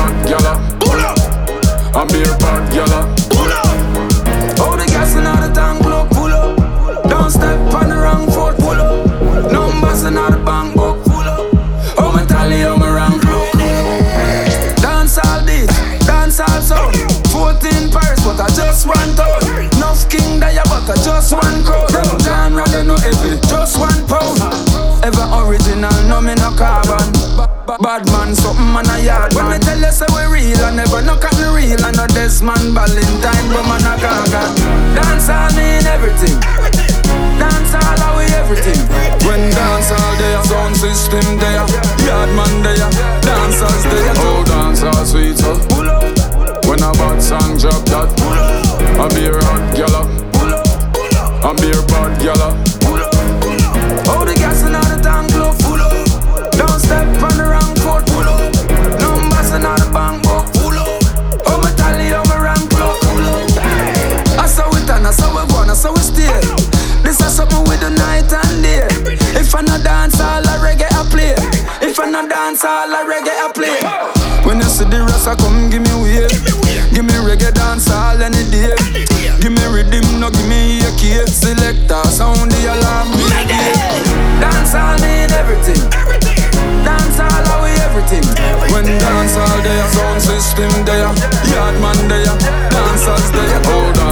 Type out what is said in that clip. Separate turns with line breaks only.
hot gyal. A beer pot gyal.
Oh, the gas in all the tank, pull up. Don't step on the wrong foot, pull up. Numbers in all the bank book, pull up. Oh, my tally, oh, my rank look. Dance all this, dance all sound. 14 Paris, but I just one town. Enough king there, but I just one crowd. John rather no heavy, just 1 pound. Ever original, no me no carbon. Bad man, something man a yard. When me tell you say we real, I never no cotton real. I know Desmond Valentine, but man a gaga. Dance all mean everything. Dance all how we everything. When dance all there, sound system there, yard man there, dancers there.
Oh, dance all sweet so. When a bad song drop that, a beer hot gyal. A beer pot gyal.
Oh, the gas in all the tank low, full up. Don't step on the wrong foot, pull up. Numbers in all the bank book, pull up. Oh, my tally, oh, my rank low, pull up. I saw it and I saw we born, I saw we stay. This is something with the night and day. If I no dance, all a reggae I play. If I no dance, all a reggae I play. When you see the rest, I come give me wave. Give me reggae dance all any day. Give me rhythm, no give me a key. Selector, sound the alarm. Dance all mean everything. Dance all how we everything. When dance all there, sound system there, yard man there, dancers there.
Oh,